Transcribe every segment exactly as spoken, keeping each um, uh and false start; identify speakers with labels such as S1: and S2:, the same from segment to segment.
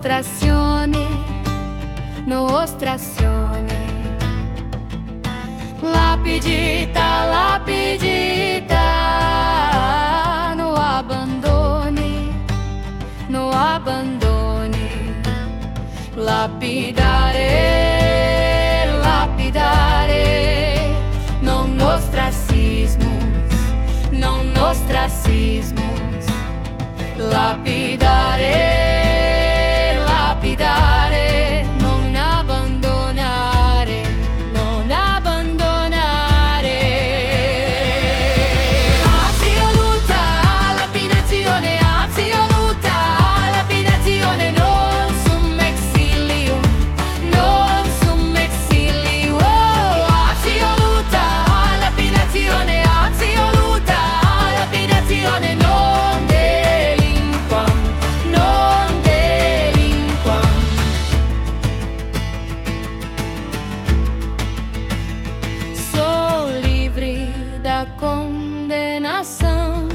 S1: ostracione, no ostracione. Lapidita, lapidita, no abandone, no abandone. Lapidare, lapidare, non ostracismos, non ostracismos. Lapidare, lapidare, non abbandonare, non abbandonare. Assoluta lapidazione, assoluta lapidazione, non sum exilio, non sum exilio. Assoluta lapidazione, assoluta lapidazione, non delinquam, non delinquam. Sou livre da condenação,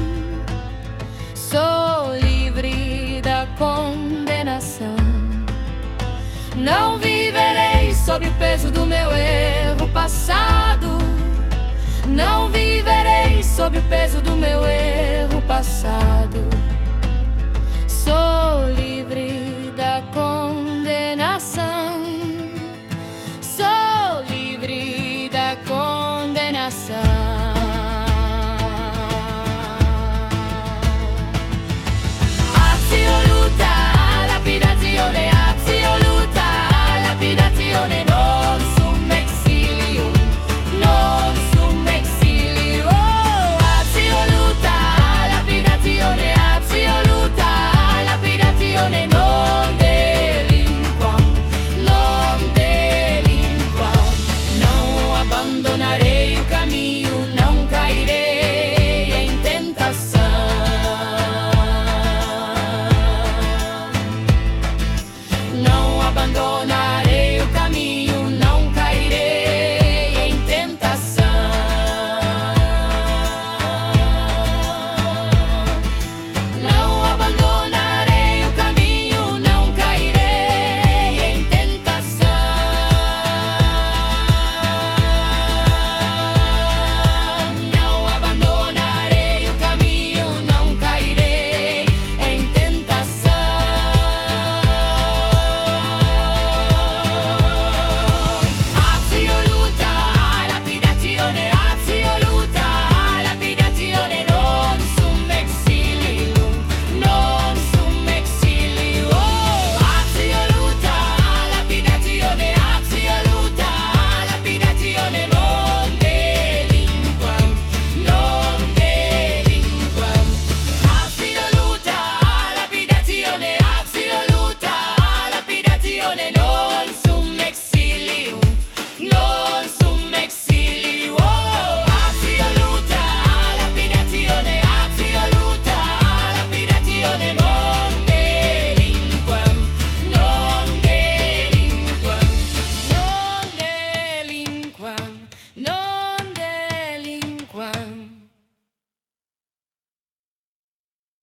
S1: sou livre da condenação. Não viverei sob o peso do meu erro passado. Não viverei sob o peso do meu erro passado. Sou livre da condenação.